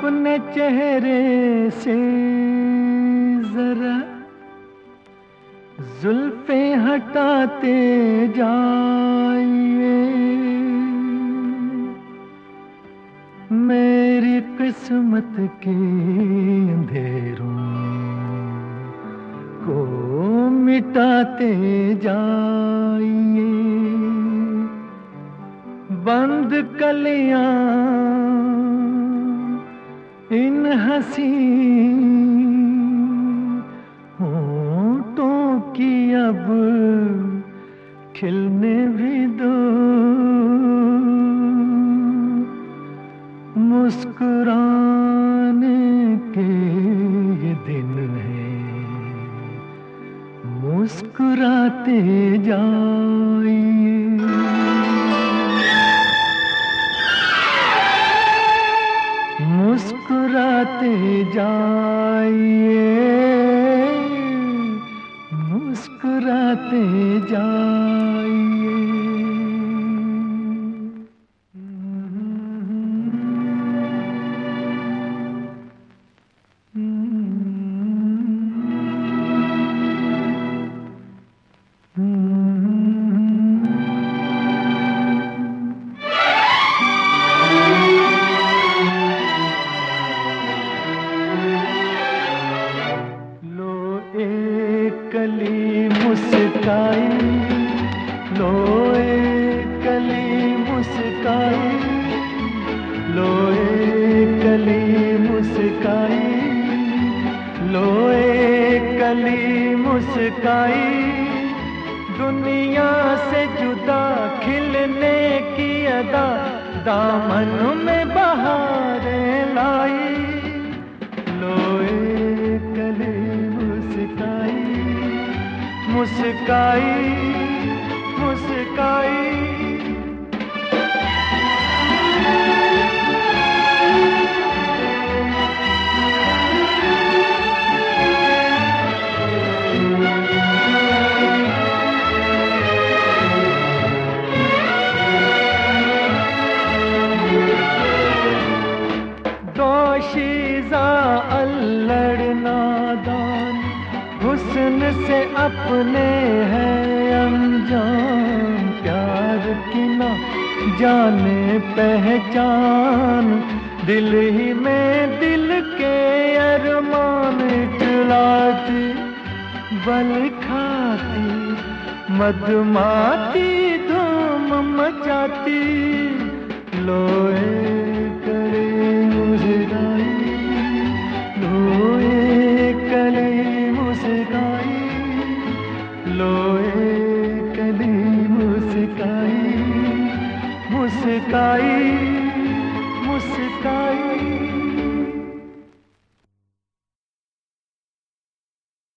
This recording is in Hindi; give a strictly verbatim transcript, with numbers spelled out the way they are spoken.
अपने चेहरे से जरा जुल्फे हटाते जाइए, मेरी किस्मत के अंधेरों को मिटाते जाइए। बंद कलियां इन हंसी होठों की अब खिलने भी दो, मुस्कुराने के ये दिन हैं, मुस्कुराते जाइए। मुस्कुराते जाइए, मुस्कुराते जाइए। कली मुस्काई, लो एक कली मुस्काई, लो एक कली मुस्काई, लो एक कली मुस्काई। दुनिया से जुदा खिलने की अदा दामन में बहारें लाई, लो एक कली मुस्काई, मुस्काई मुस्काई। दोशीज़ा अल्लड़ नादान हुस्न से अपने है अनजान, प्यार की ना जाने पहचान, दिल ही में दिल के अरमान चलाती, बल खाती मधुमाती धूम मचाती, लोए करे मुस्काई, लोए कली मुस्काई, लोए कली मुस्काई, मुस्काई।